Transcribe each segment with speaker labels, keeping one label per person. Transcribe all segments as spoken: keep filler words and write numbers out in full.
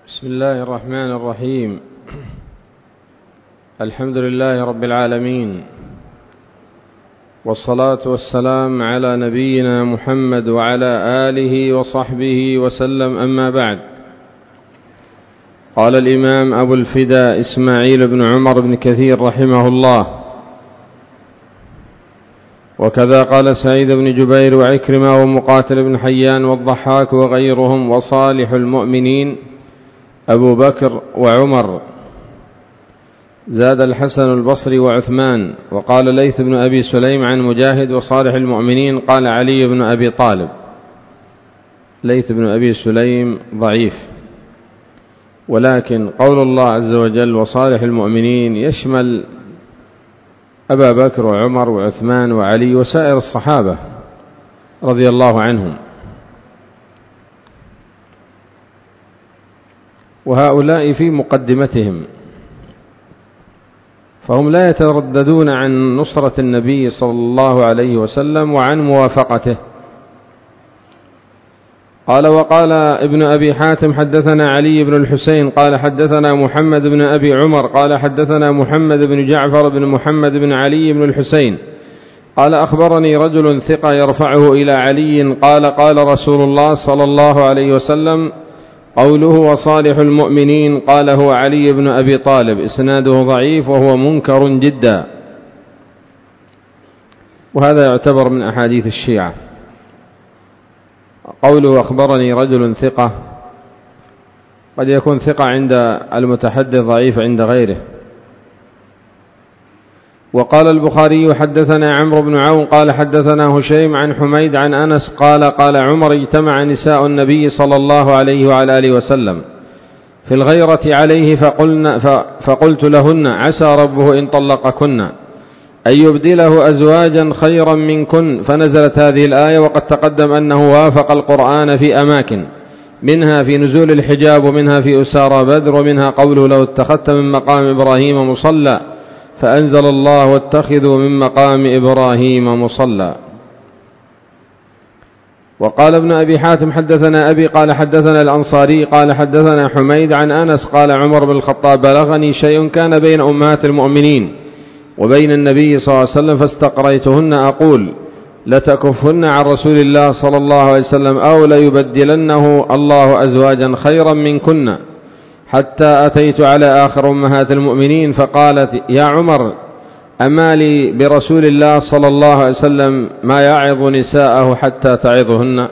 Speaker 1: بسم الله الرحمن الرحيم. الحمد لله رب العالمين، والصلاة والسلام على نبينا محمد وعلى آله وصحبه وسلم، أما بعد. قال الإمام أبو الفداء إسماعيل بن عمر بن كثير رحمه الله: وكذا قال سعيد بن جبير وعكرمة ومقاتل بن حيان والضحاك وغيرهم وصالح المؤمنين أبو بكر وعمر. زاد الحسن البصري وعثمان. وقال ليث بن أبي سليم عن مجاهد: وصالح المؤمنين قال علي بن أبي طالب. ليث بن أبي سليم ضعيف، ولكن قول الله عز وجل وصالح المؤمنين يشمل أبا بكر وعمر وعثمان وعلي وسائر الصحابة رضي الله عنهم، وهؤلاء في مقدمتهم، فهم لا يترددون عن نصرة النبي صلى الله عليه وسلم وعن موافقته. قال: وقال ابن أبي حاتم حدثنا علي بن الحسين قال حدثنا محمد بن أبي عمر قال حدثنا محمد بن جعفر بن محمد بن علي بن الحسين قال أخبرني رجل ثقة يرفعه إلى علي قال: قال رسول الله صلى الله عليه وسلم: قوله وصالح المؤمنين قال هو علي بن أبي طالب. إسناده ضعيف وهو منكر جدا، وهذا يعتبر من أحاديث الشيعة. قوله أخبرني رجل ثقة قد يكون ثقة عند المتحدث، ضعيف عند غيره. وقال البخاري حدثنا عمرو بن عون قال حدثنا هشيم عن حميد عن أنس قال: قال عمر: اجتمع نساء النبي صلى الله عليه وعلى آله وسلم في الغيرة عليه فقلنا فقلت لهن: عسى ربه إن طلقكن أن يبدله أزواجا خيرا منكن. فنزلت هذه الآية، وقد تقدم أنه وافق القرآن في أماكن، منها في نزول الحجاب، ومنها في أسارى بدر، ومنها قوله: لو اتخذت من مقام إبراهيم مصلى، فأنزل الله: واتخذوا من مقام إبراهيم مصلى. وقال ابن أبي حاتم حدثنا أبي قال حدثنا الأنصاري قال حدثنا حميد عن أنس قال: عمر بن الخطاب بلغني شيء كان بين أمهات المؤمنين وبين النبي صلى الله عليه وسلم فاستقريتهن أقول: لتكفن عن رسول الله صلى الله عليه وسلم أو ليبدلنه الله أزواجا خيرا منكن، حتى أتيت على آخر أمهات المؤمنين فقالت: يا عمر، أما لي برسول الله صلى الله عليه وسلم ما يعظ نساءه حتى تعظهن؟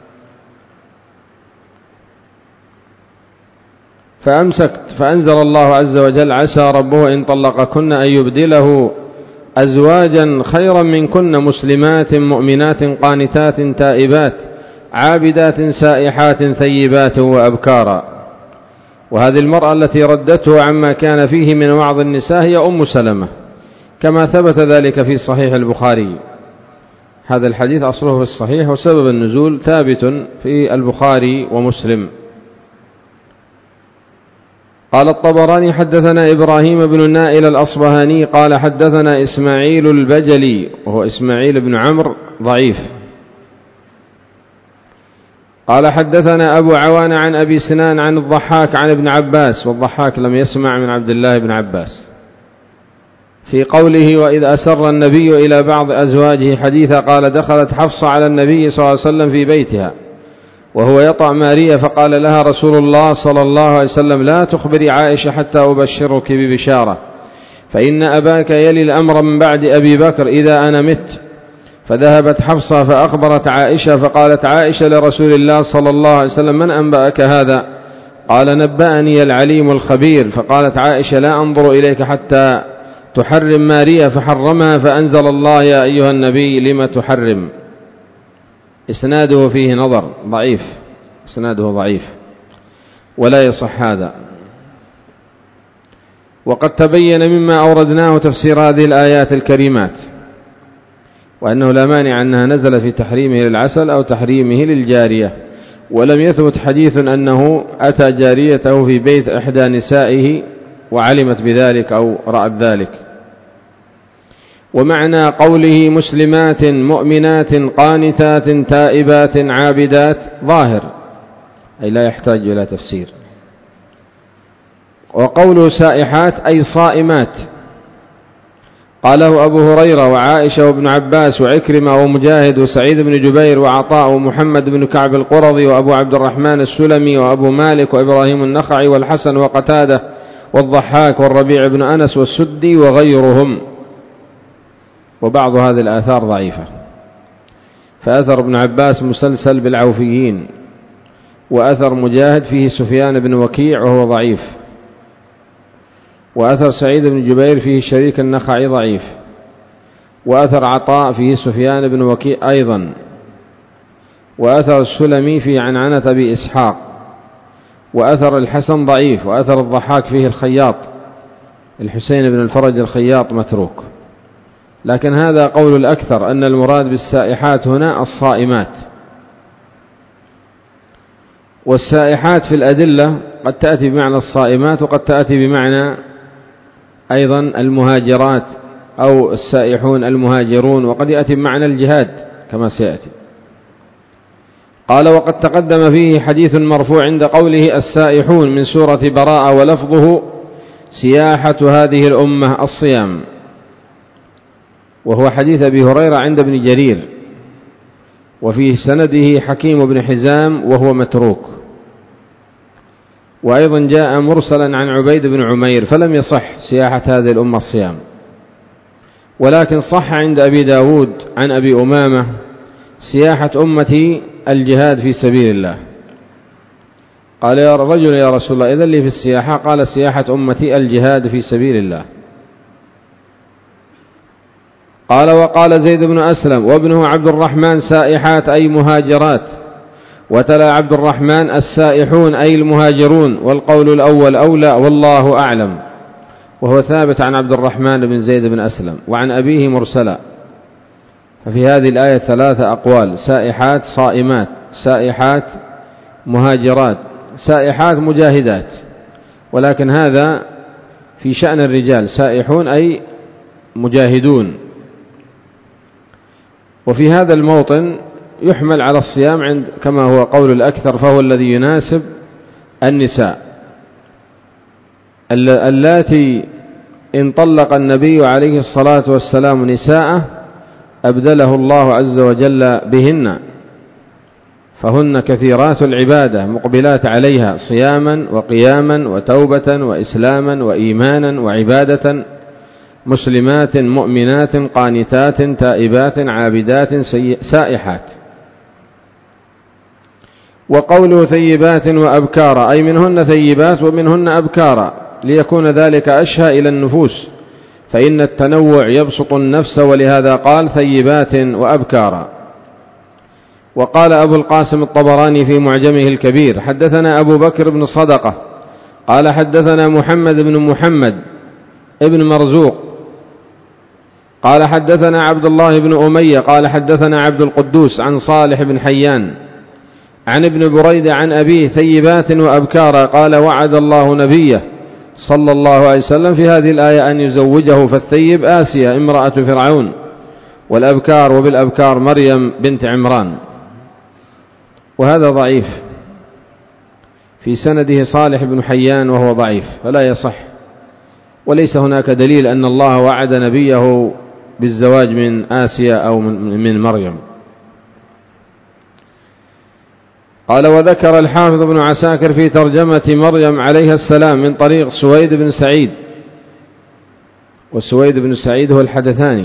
Speaker 1: فأمسكت، فأنزل الله عز وجل: عسى ربه إن طلقكن أن يبدله أزواجا خيرا منكن مسلمات مؤمنات قانتات تائبات عابدات سائحات ثيبات وأبكارا. وهذه المرأة التي ردته عما كان فيه من وعظ النساء هي أم سلمة، كما ثبت ذلك في صحيح البخاري. هذا الحديث أصله في الصحيح، وسبب النزول ثابت في البخاري ومسلم. قال الطبراني حدثنا إبراهيم بن النائل الأصبهاني قال حدثنا إسماعيل البجلي، وهو إسماعيل بن عمرو ضعيف. قال حدثنا أبو عوان عن أبي سنان عن الضحاك عن ابن عباس، والضحاك لم يسمع من عبد الله بن عباس، في قوله: وإذ أسر النبي إلى بعض أزواجه حديثا قال: دخلت حفصة على النبي صلى الله عليه وسلم في بيتها وهو يطأ ماريا، فقال لها رسول الله صلى الله عليه وسلم: لا تخبري عائشة حتى أبشرك ببشارة، فإن أباك يلي الأمر من بعد أبي بكر إذا أنا مت. فذهبت حفصة فأخبرت عائشة، فقالت عائشة لرسول الله صلى الله عليه وسلم: من أنبأك هذا؟ قال: نبأني العليم الخبير. فقالت عائشة: لا أنظر إليك حتى تحرم ماريا، فحرمها، فأنزل الله: يا أيها النبي لم تحرم. إسناده فيه نظر، ضعيف، إسناده ضعيف ولا يصح هذا. وقد تبين مما أوردناه تفسير هذه الآيات الكريمات، وأنه لا مانع أنها نزل في تحريمه للعسل أو تحريمه للجارية، ولم يثبت حديث أنه أتى جاريته في بيت إحدى نسائه وعلمت بذلك أو رأت ذلك. ومعنى قوله مسلمات مؤمنات قانتات تائبات عابدات ظاهر، أي لا يحتاج إلى تفسير. وقوله سائحات أي صائمات، قاله أبو هريرة وعائشة وابن عباس وعكرمة ومجاهد وسعيد بن جبير وعطاء ومحمد بن كعب القرظي وأبو عبد الرحمن السلمي وأبو مالك وإبراهيم النخعي والحسن وقتادة والضحاك والربيع بن أنس والسدي وغيرهم. وبعض هذه الآثار ضعيفة، فأثر ابن عباس مسلسل بالعوفيين، وأثر مجاهد فيه سفيان بن وكيع وهو ضعيف، وأثر سعيد بن جبير فيه شريك النخعي ضعيف، وأثر عطاء فيه سفيان بن وكيع أيضا، وأثر السلمي فيه عنعنة أبي إسحاق، وأثر الحسن ضعيف، وأثر الضحاك فيه الخياط الحسين بن الفرج الخياط متروك. لكن هذا قول الأكثر أن المراد بالسائحات هنا الصائمات. والسائحات في الأدلة قد تأتي بمعنى الصائمات وقد تأتي بمعنى أيضا المهاجرات أو السائحون المهاجرون، وقد يأتي بمعنى الجهاد كما سيأتي. قال وقد تقدم فيه حديث مرفوع عند قوله السائحون من سورة براءة، ولفظه سياحة هذه الأمة الصيام، وهو حديث أبي هريرة عند ابن جرير، وفيه سنده حكيم بن حزام وهو متروك. وأيضا جاء مرسلا عن عبيد بن عمير فلم يصح سياحة هذه الأمة الصيام، ولكن صح عند أبي داود عن أبي أمامة سياحة أمتي الجهاد في سبيل الله. قال يا رجل يا رسول الله إذن لي في السياحة؟ قال سياحة أمتي الجهاد في سبيل الله. قال وقال زيد بن أسلم وابنه عبد الرحمن سائحات أي مهاجرات، وتلا عبد الرحمن السائحون أي المهاجرون، والقول الأول أولى والله أعلم، وهو ثابت عن عبد الرحمن بن زيد بن أسلم وعن أبيه مرسلا. ففي هذه الآية ثلاثة أقوال: سائحات صائمات، سائحات مهاجرات، سائحات مجاهدات. ولكن هذا في شأن الرجال، سائحون أي مجاهدون. وفي هذا الموطن يحمل على الصيام عند كما هو قول الأكثر، فهو الذي يناسب النساء اللاتي إن طلق النبي عليه الصلاة والسلام نساءه أبدله الله عز وجل بهن، فهن كثيرات العبادة مقبلات عليها صياما وقياما وتوبة وإسلاما وإيمانا وعبادة، مسلمات مؤمنات قانتات تائبات عابدات سائحات. وقوله ثيبات وأبكارا أي منهن ثيبات ومنهن أبكارا، ليكون ذلك أشهى إلى النفوس، فإن التنوع يبسط النفس، ولهذا قال ثيبات وأبكارا. وقال أبو القاسم الطبراني في معجمه الكبير حدثنا أبو بكر بن صدقة قال حدثنا محمد بن محمد ابن مرزوق قال حدثنا عبد الله بن أمية قال حدثنا عبد القدوس عن صالح بن حيان عن ابن بريدة عن أبيه ثيبات وأبكارا، قال وعد الله نبيه صلى الله عليه وسلم في هذه الآية أن يزوجه، فالثيب آسيا امرأة فرعون، والأبكار وبالأبكار مريم بنت عمران. وهذا ضعيف، في سنده صالح بن حيان وهو ضعيف فلا يصح، وليس هناك دليل أن الله وعد نبيه بالزواج من آسيا أو من مريم. قال وذكر الحافظ بن عساكر في ترجمة مريم عليها السلام من طريق سويد بن سعيد، وسويد بن سعيد هو الحدثاني،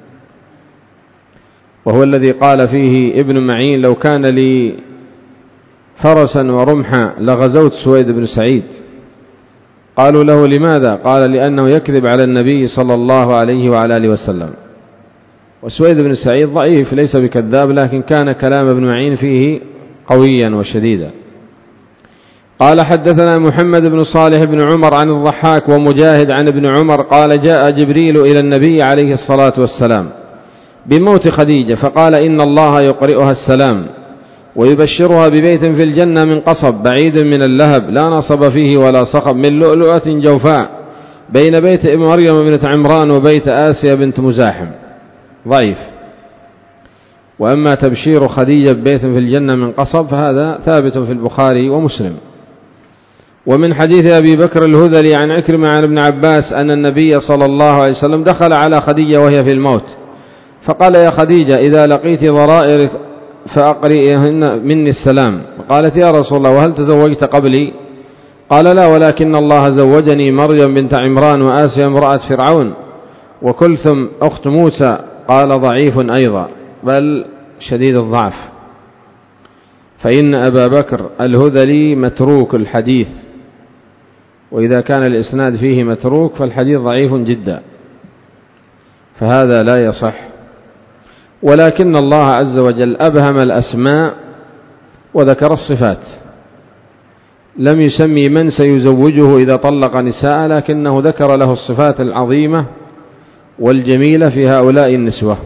Speaker 1: وهو الذي قال فيه ابن معين لو كان لي فرسا ورمحا لغزوت سويد بن سعيد. قالوا له لماذا؟ قال لأنه يكذب على النبي صلى الله عليه وعلى آله وسلم. وسويد بن سعيد ضعيف ليس بكذاب، لكن كان كلام ابن معين فيه قويا وشديدا. قال حدثنا محمد بن صالح بن عمر عن الضحاك ومجاهد عن ابن عمر قال جاء جبريل إلى النبي عليه الصلاة والسلام بموت خديجة فقال إن الله يقرئها السلام ويبشرها ببيت في الجنة من قصب بعيد من اللهب لا نصب فيه ولا صخب من لؤلؤة جوفاء بين بيت مريم بنت عمران وبيت آسيا بنت مزاحم. ضعيف. وأما تبشير خديجة ببيت في الجنة من قصب فهذا ثابت في البخاري ومسلم. ومن حديث أبي بكر الهذلي عن عكرمة عن ابن عباس أن النبي صلى الله عليه وسلم دخل على خديجة وهي في الموت فقال: يا خديجة إذا لقيت ضرائرك فأقرئهن مني السلام. قالت: يا رسول الله وهل تزوجت قبلي؟ قال: لا، ولكن الله زوجني مريم بنت عمران وآسيا امرأة فرعون وكلثم أخت موسى. قال: ضعيف أيضا، بل شديد الضعف، فإن أبا بكر الهذلي متروك الحديث، وإذا كان الإسناد فيه متروك فالحديث ضعيف جدا، فهذا لا يصح. ولكن الله عز وجل أبهم الأسماء وذكر الصفات، لم يسمي من سيزوجه إذا طلق نساء، لكنه ذكر له الصفات العظيمة والجميلة في هؤلاء النسوة.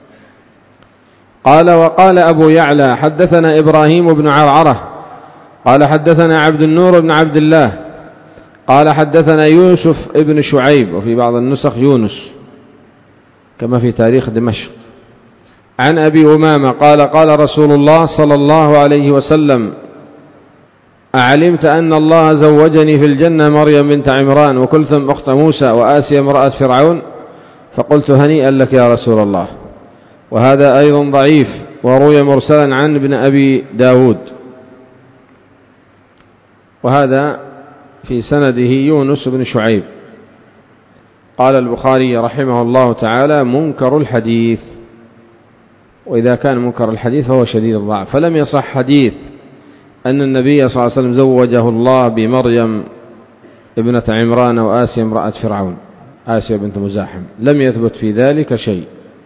Speaker 1: قال: وقال أبو يعلى حدثنا إبراهيم بن عرعرة قال حدثنا عبد النور بن عبد الله قال حدثنا يوسف ابن شعيب، وفي بعض النسخ يونس كما في تاريخ دمشق، عن أبي أمامة قال: قال رسول الله صلى الله عليه وسلم: أعلمت أن الله زوجني في الجنة مريم بنت عمران وكلثم أخت موسى وآسيا امرأة فرعون؟ فقلت: هنيئا لك يا رسول الله. وهذا أيضا ضعيف، وروي مرسلا عن ابن أبي داود، وهذا في سنده يونس بن شعيب. قال البخاري رحمه الله تعالى: منكر الحديث، وإذا كان منكر الحديث فهو شديد الضعف، فلم يصح حديث أن النبي صلى الله عليه وسلم زوجه الله بمريم ابنة عمران وآسيا امرأة فرعون، آسيا بنت مزاحم، لم يثبت في ذلك شيء.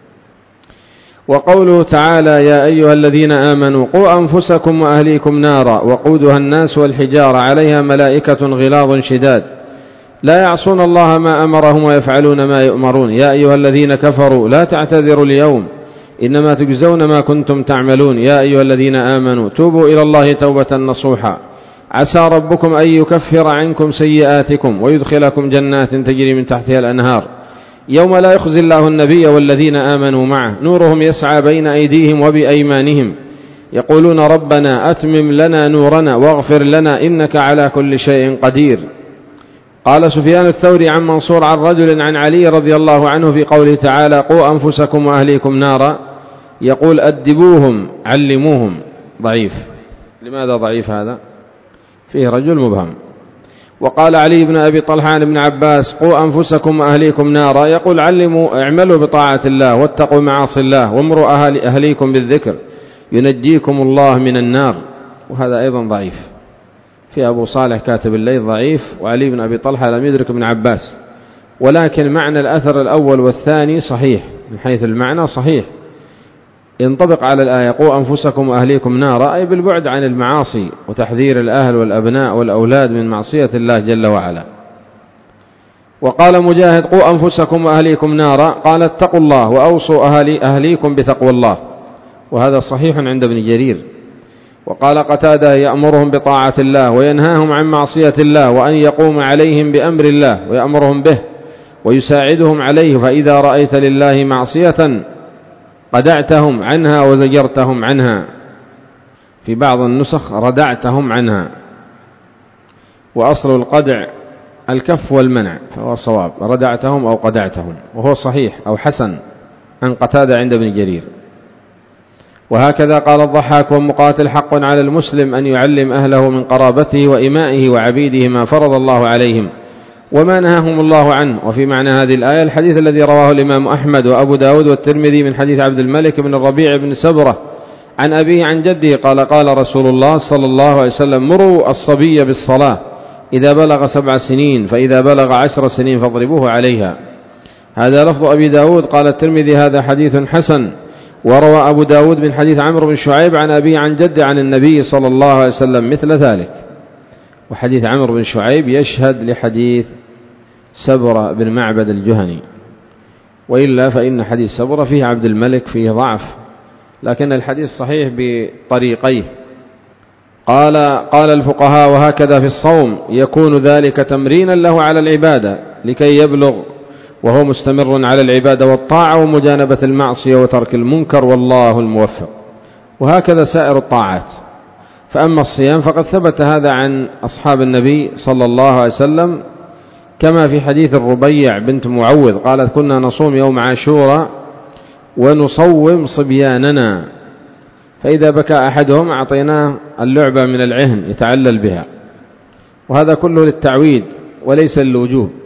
Speaker 1: وقوله تعالى: يا أيها الذين آمنوا قوا أنفسكم وأهليكم نارا وقودها الناس والحجارة عليها ملائكة غلاظ شداد لا يعصون الله ما أمرهم ويفعلون ما يؤمرون يا أيها الذين كفروا لا تعتذروا اليوم إنما تجزون ما كنتم تعملون يا أيها الذين آمنوا توبوا إلى الله توبة نصوحا عسى ربكم أن يكفر عنكم سيئاتكم ويدخلكم جنات تجري من تحتها الأنهار يوم لا يخزي الله النبي والذين آمنوا معه نورهم يسعى بين أيديهم وبأيمانهم يقولون ربنا أتمم لنا نورنا واغفر لنا إنك على كل شيء قدير. قال سفيان الثوري عن منصور عن رجل عن علي رضي الله عنه في قوله تعالى قوا أنفسكم وأهليكم نارا يقول أدبوهم علموهم. ضعيف. لماذا ضعيف هذا؟ فيه رجل مبهم. وقال علي بن أبي طلحة عن ابن عباس قوا أنفسكم وأهليكم نارا يقول علموا اعملوا بطاعة الله واتقوا معاصي الله وامروا أهلي أهليكم بالذكر ينجيكم الله من النار. وهذا أيضا ضعيف. في أبو صالح كاتب الليث ضعيف وعلي بن أبي طلحة لم يدرك ابن عباس. ولكن معنى الأثر الأول والثاني صحيح من حيث المعنى صحيح ينطبق على الآية قوا أنفسكم وأهليكم نارا أي بالبعد عن المعاصي وتحذير الأهل والأبناء والأولاد من معصية الله جل وعلا. وقال مجاهد قوا أنفسكم وأهليكم نارا قال اتقوا الله وأوصوا أهلي أهليكم بتقوى الله وهذا صحيح عند ابن جرير. وقال قتادة يأمرهم بطاعة الله وينهاهم عن معصية الله وأن يقوم عليهم بأمر الله ويأمرهم به ويساعدهم عليه فإذا رأيت لله معصية قدعتهم عنها وزجرتهم عنها. في بعض النسخ ردعتهم عنها وأصل القدع الكف والمنع فهو صواب ردعتهم أو قدعتهم وهو صحيح أو حسن عن قتادة عند ابن جرير. وهكذا قال الضحاك ومقاتل حق على المسلم أن يعلم أهله من قرابته وإمائه وعبيده ما فرض الله عليهم وما نهاهم الله عنه. وفي معنى هذه الآية الحديث الذي رواه الإمام أحمد وأبو داود والترمذي من حديث عبد الملك بن الربيع بن سبرة عن أبيه عن جده قال قال رسول الله صلى الله عليه وسلم مروا الصبي بالصلاة إذا بلغ سبع سنين فإذا بلغ عشر سنين فاضربوه عليها. هذا لفظ أبي داود. قال الترمذي هذا حديث حسن. وروى أبو داود من حديث عمرو بن شعيب عن أبيه عن جده عن النبي صلى الله عليه وسلم مثل ذلك. وحديث عمرو بن شعيب يشهد لحديث سبرة بن معبد الجهني وإلا فإن حديث سبرة فيه عبد الملك فيه ضعف لكن الحديث صحيح بطريقيه. قال قال الفقهاء وهكذا في الصوم يكون ذلك تمرينا له على العبادة لكي يبلغ وهو مستمر على العبادة والطاعة ومجانبة المعصية وترك المنكر والله الموفق. وهكذا سائر الطاعات فأما الصيام فقد ثبت هذا عن أصحاب النبي صلى الله عليه وسلم، كما في حديث الربيع بنت معوذ قالت: كنا نصوم يوم عاشوراء ونصوم صبياننا، فإذا بكى أحدهم أعطيناه اللعبة من العهن يتعلل بها، وهذا كله للتعويد وليس للوجوب.